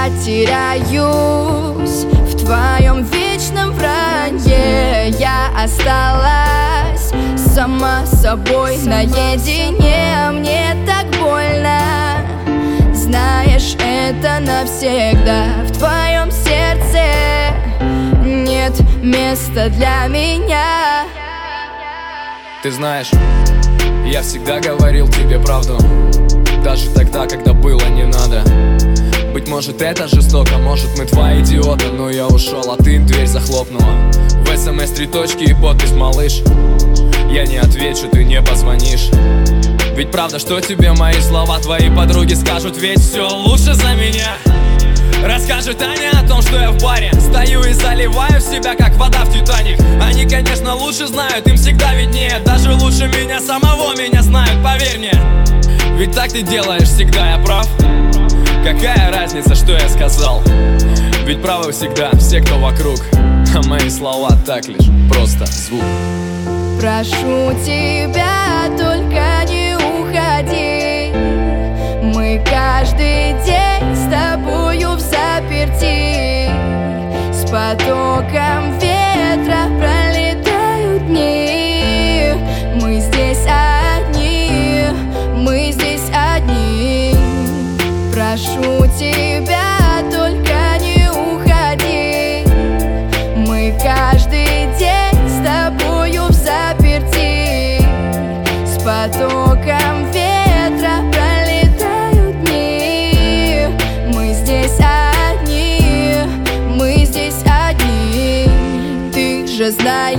я теряюсь в твоем вечном вранье. Я осталась сама собой наедине. Мне так больно, знаешь, это навсегда. В твоем сердце нет места для меня. Ты знаешь, я всегда говорил тебе правду, даже тогда, когда было не надо. Быть может, это жестоко, может, мы два идиота. Но я ушел, а ты дверь захлопнула. В СМС 3 точки и подпись «Малыш». Я не отвечу, ты не позвонишь. Ведь правда, что тебе мои слова твои подруги скажут, ведь все лучше за меня. Расскажет Аня о том, что я в баре стою и заливаю в себя, как вода в Титаник. Они, конечно, лучше знают, им всегда виднее. Даже лучше меня самого меня знают, поверь мне. Ведь так ты делаешь всегда, я прав. Какая разница, что я сказал? Ведь правы всегда все, кто вокруг. А мои слова так лишь просто звук. Прошу тебя, только не уходи. Мы каждый день с тобою в заперти. С потоком ветра пролетают дни. Мы здесь одни, мы здесь одни. Прошу тебя, только не уходи. Мы каждый день с тобою в заперти. С потоком ветра пролетают дни. Мы здесь одни, мы здесь одни. Ты же знаешь,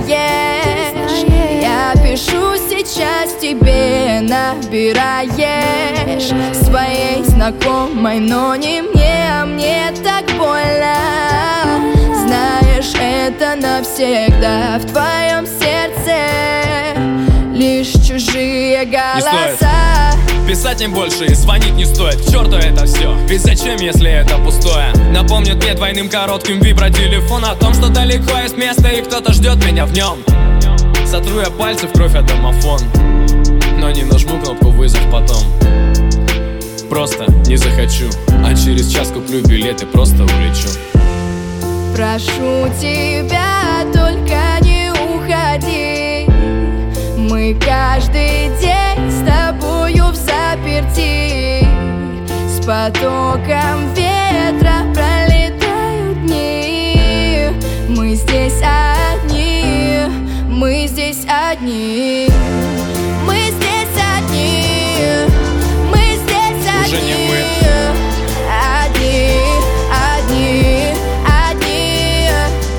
я пишу сейчас тебе, набираешь своей знакомой, но не мне, а мне так больно. Знаешь, это навсегда. В твоем сердце лишь чужие голоса. Писать не больше и звонить не стоит, к черту это все. Ведь зачем, если это пустое? Напомнит мне двойным коротким вибротелефон о том, что далеко есть место и кто-то ждет меня в нем. Сотру я пальцы в кровь о домофон, но не нажму кнопку вызов потом. Просто не захочу, а через час куплю билет и просто улечу. Прошу тебя, только не уходи. Мы каждый день с тобою в заперти. С потоком ветра пролетают дни. Мы здесь одни, мы здесь одни. Мы здесь одни, мы здесь одни. Уже не мы. Одни, одни, одни.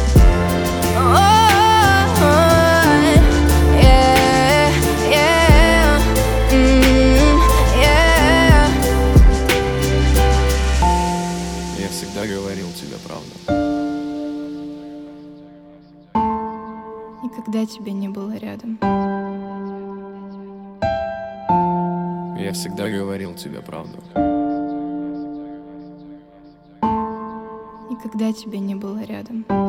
Ой, yeah, yeah, yeah. Я всегда говорил тебе правду. Никогда тебя не было рядом. Я всегда говорил тебе правду. Никогда тебя не было рядом.